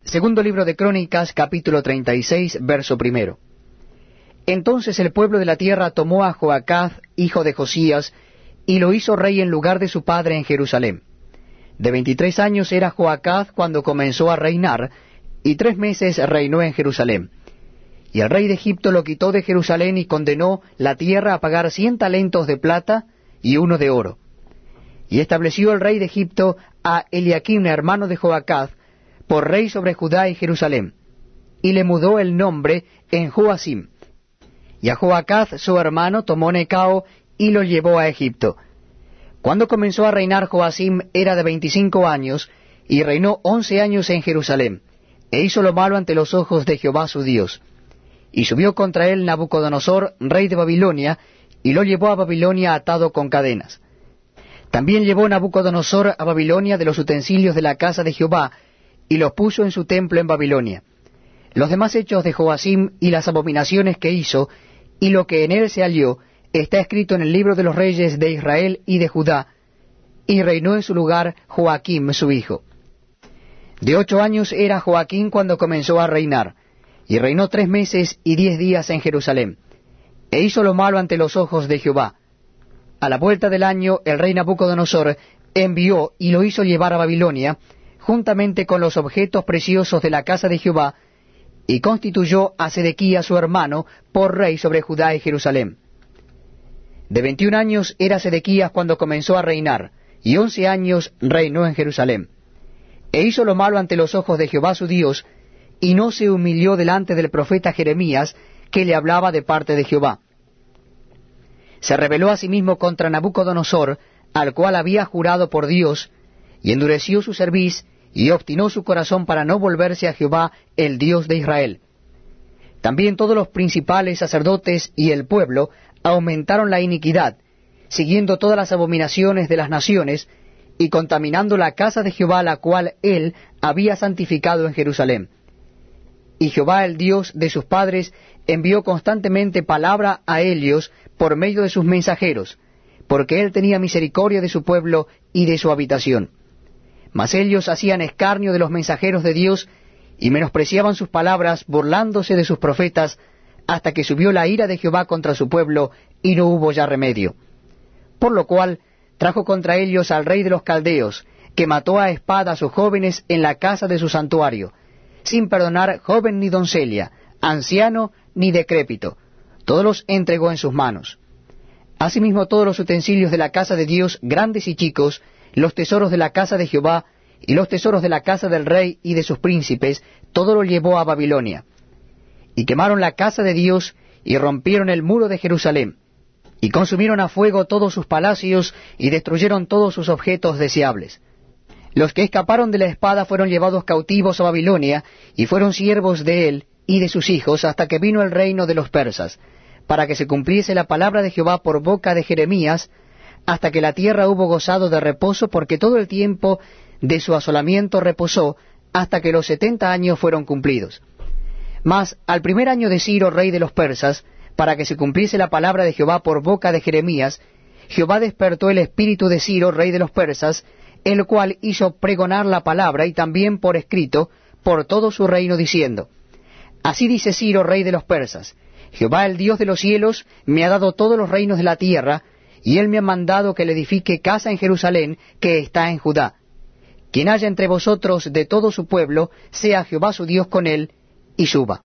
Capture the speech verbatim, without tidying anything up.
Segundo libro de Crónicas, capítulo treinta y seis, verso primero. Entonces el pueblo de la tierra tomó a Joacaz, hijo de Josías, y lo hizo rey en lugar de su padre en Jerusalén. De veintitrés años era Joacaz cuando comenzó a reinar, y tres meses reinó en Jerusalén. Y el rey de Egipto lo quitó de Jerusalén y condenó la tierra a pagar cien talentos de plata y uno de oro. Y estableció el rey de Egipto a Eliaquim, hermano de Joacaz, por rey sobre Judá y Jerusalén, y le mudó el nombre en Joacim. Y a Joacaz su hermano tomó Necao y lo llevó a Egipto. Cuando comenzó a reinar Joacim era de veinticinco años, y reinó once años en Jerusalén, e hizo lo malo ante los ojos de Jehová su Dios. Y subió contra él Nabucodonosor, rey de Babilonia, y lo llevó a Babilonia atado con cadenas. También llevó Nabucodonosor a Babilonia de los utensilios de la casa de Jehová, y los puso en su templo en Babilonia. Los demás hechos de Joacim y las abominaciones que hizo, y lo que en él se halló, está escrito en el libro de los reyes de Israel y de Judá, y reinó en su lugar Joaquim su hijo. De ocho años era Joaquim cuando comenzó a reinar, y reinó tres meses y diez días en Jerusalén, e hizo lo malo ante los ojos de Jehová. A la vuelta del año el rey Nabucodonosor envió y lo hizo llevar a Babilonia, juntamente con los objetos preciosos de la casa de Jehová, y constituyó a Sedequías su hermano por rey sobre Judá y Jerusalén. De veintiún años era Sedequías cuando comenzó a reinar, y once años reinó en Jerusalén. E hizo lo malo ante los ojos de Jehová su Dios, y no se humilló delante del profeta Jeremías, que le hablaba de parte de Jehová. Se rebeló asimismo contra Nabucodonosor, al cual había jurado por Dios, y endureció su cerviz, y obstinó su corazón para no volverse a Jehová, el Dios de Israel. También todos los principales sacerdotes y el pueblo aumentaron la iniquidad, siguiendo todas las abominaciones de las naciones, y contaminando la casa de Jehová, la cual él había santificado en Jerusalén. Y Jehová, el Dios de sus padres, envió constantemente palabra a ellos por medio de sus mensajeros, porque él tenía misericordia de su pueblo y de su habitación. Mas ellos hacían escarnio de los mensajeros de Dios, y menospreciaban sus palabras, burlándose de sus profetas, hasta que subió la ira de Jehová contra su pueblo, y no hubo ya remedio. Por lo cual trajo contra ellos al rey de los caldeos, que mató a espada a sus jóvenes en la casa de su santuario, sin perdonar joven ni doncella, anciano ni decrépito, todos los entregó en sus manos. Asimismo todos los utensilios de la casa de Dios, grandes y chicos, los tesoros de la casa de Jehová, y los tesoros de la casa del rey y de sus príncipes, todo lo llevó a Babilonia. Y quemaron la casa de Dios, y rompieron el muro de Jerusalén, y consumieron a fuego todos sus palacios, y destruyeron todos sus objetos deseables. Los que escaparon de la espada fueron llevados cautivos a Babilonia, y fueron siervos de él y de sus hijos, hasta que vino el reino de los persas, para que se cumpliese la palabra de Jehová por boca de Jeremías, hasta que la tierra hubo gozado de reposo, porque todo el tiempo de su asolamiento reposó, hasta que los setenta años fueron cumplidos. Mas al primer año de Ciro, rey de los persas, para que se cumpliese la palabra de Jehová por boca de Jeremías, Jehová despertó el espíritu de Ciro, rey de los persas, el cual hizo pregonar la palabra, y también por escrito, por todo su reino, diciendo: Así dice Ciro, rey de los persas: Jehová, el Dios de los cielos, me ha dado todos los reinos de la tierra, y él me ha mandado que le edifique casa en Jerusalén, que está en Judá. Quien haya entre vosotros de todo su pueblo, sea Jehová su Dios con él, y suba.